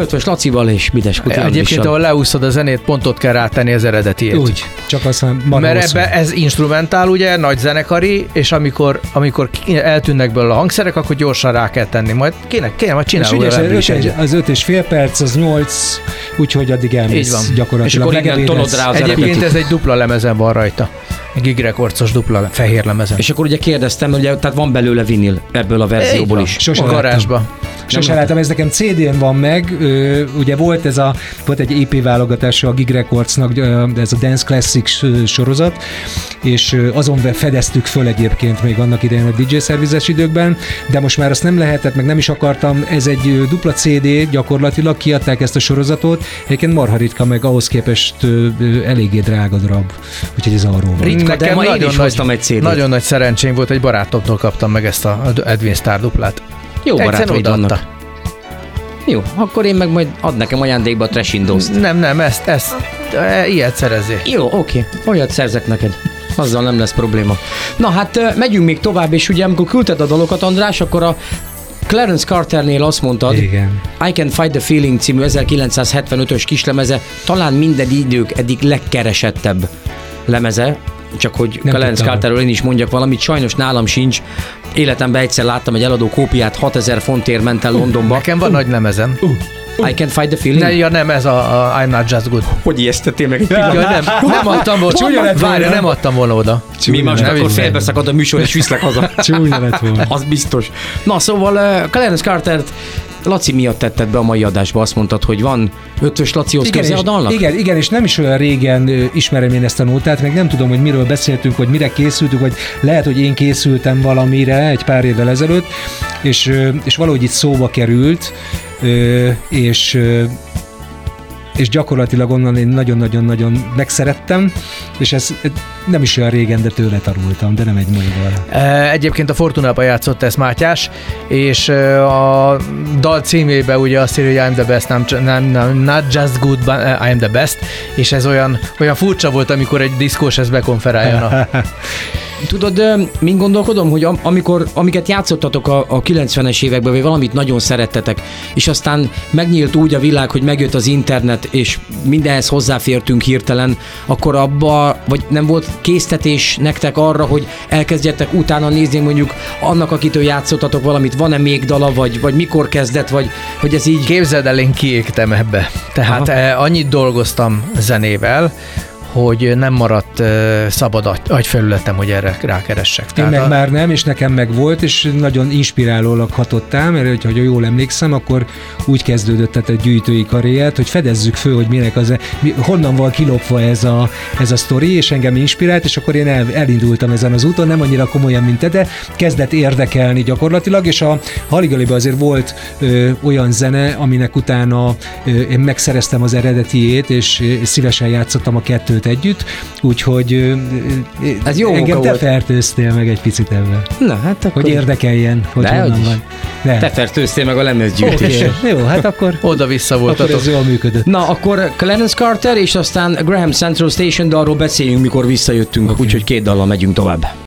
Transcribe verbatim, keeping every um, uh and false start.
Ötvös Lacival és Bides Kuti Egyébként, ahol leúszod a zenét, pont ott kell rátenni az eredetiét. Úgy, csak aztán mert ebbe ez instrumentál, ugye, nagy zenekari, és amikor, amikor eltűnnek belőle a hangszerek, akkor gyorsan rá kell tenni. Majd kéne, kéne majd csinálni. És ugye öt, az öt és fél perc, az nyolc, úgyhogy addig elmész gyakorlatilag. És akkor innen tolod rá az Egyébként eredetit. Ez egy dupla lemezen van rajta. Egy Gig Recordsos dupla fehér lemezen. És akkor ugye kérdeztem, ugye, tehát van belőle vinil ebből a verzióból is. Sose a garázsba. Sose láttam, ez nekem cé dén van meg, ugye volt ez a, volt egy é pé válogatása a Gig Recordsnak, ez a Dance Classics sorozat, és azon fedeztük föl egyébként még annak idején a dé dzsé szervizes időkben, de most már azt nem lehetett, meg nem is akartam, ez egy dupla cé dé, gyakorlatilag kiadták ezt a sorozatot, egyébként marha ritka, meg ahhoz képest eléggé drága darab, úgyhogy ez arról van. Ritka, de ma én is hoztam egy cé dét. Nagyon nagy szerencsém volt, egy barátomtól kaptam meg ezt a Edwin Starr duplát. Jó barátaid vannak. Jó, akkor én meg majd ad nekem ajándékba a Trash Indust. Nem, nem, ezt, ezt, e, ilyet szerezzél. Jó, oké, olyat szerzek neked. Azzal nem lesz probléma. Na hát megyünk még tovább, és ugye amikor küldted a dalokat, András, akkor a Clarence Carternél azt mondtad, igen. I Can Fight the Feeling című ezerkilencszázhetvenötös kislemeze, talán minden idők eddig legkeresettebb lemeze, csak hogy nem Clarence Carterről én is mondjak valamit, sajnos nálam sincs. Életemben egyszer láttam egy eladó kópiát, hatezer fontért ment el Londonba. Nekem van uh. nagy lemezem. Uh. Uh. I Can Fight the Feeling? Ne, ja, nem, ez a, a I'm Not Just Good. Hogy ijesztettél meg egy pillanat? Ja, nem, nem adtam volna, várja, nem adtam volna oda. Mi most akkor félbeszakad a műsor, és viszlek haza. Csúnya lett volna. Az biztos. Na, szóval uh, Clarence Cartert Laci miatt tetted be a mai adásba, azt mondtad, hogy van Ötvös Lacihoz köze a dalnak? Igen, igen, és nem is olyan régen ismerem én ezt a nótát, meg nem tudom, hogy miről beszéltünk, hogy mire készültünk, vagy lehet, hogy én készültem valamire egy pár évvel ezelőtt, és, és valahogy itt szóba került, és és gyakorlatilag onnan én nagyon-nagyon-nagyon megszerettem, és ez nem is olyan régen, de tőle tanultam, de nem egy mai dal. Egyébként a Fortunában játszott ezt Mátyás, és a dal címében ugye azt írja, hogy I'm the best, nem, nem, nem, not just good, but I'm the best, és ez olyan, olyan furcsa volt, amikor egy diszkós ezt bekonferáljon. Tudod, mint gondolkodom, hogy amikor, amiket játszottatok a, a kilencvenes években, vagy valamit nagyon szerettetek, és aztán megnyílt úgy a világ, hogy megjött az internet, és mindenhez hozzáfértünk hirtelen, akkor abba, vagy nem volt késztetés nektek arra, hogy elkezdjetek utána nézni mondjuk annak, akitől játszottatok valamit, van-e még dala, vagy, vagy mikor kezdett, vagy hogy ez így... Képzeld el, én kiégtem ebbe. Tehát Aha. annyit dolgoztam zenével, hogy nem maradt uh, szabad agyfelületem, hogy erre rákeressek. Én meg a... már nem, és nekem meg volt, és nagyon inspirálólag hatottam, mert hogyha jól emlékszem, akkor úgy kezdődött tehát egy gyűjtői karriert, hogy fedezzük föl, hogy minek az, honnan van kilopva ez a, ez a sztori, és engem inspirált, és akkor én el, elindultam ezen az úton, nem annyira komolyan, mint te, de kezdett érdekelni gyakorlatilag, és a Haligaliban azért volt ö, olyan zene, aminek utána ö, én megszereztem az eredetiét, és, és szívesen játszottam a kettőt együtt, úgyhogy ez jó engem te fertőztél meg egy picit ebben. Na, hát akkor... Hogy érdekeljen, hogy de honnan van. De. Te fertőztél meg a lemezgyűjtésre. Okay. Jó, hát akkor oda-vissza voltatok. Akkor ez jól működött. Na, akkor Clarence Carter, és aztán Graham Central Station, de arról beszéljünk, mikor visszajöttünk, okay. Úgyhogy két dallal megyünk tovább.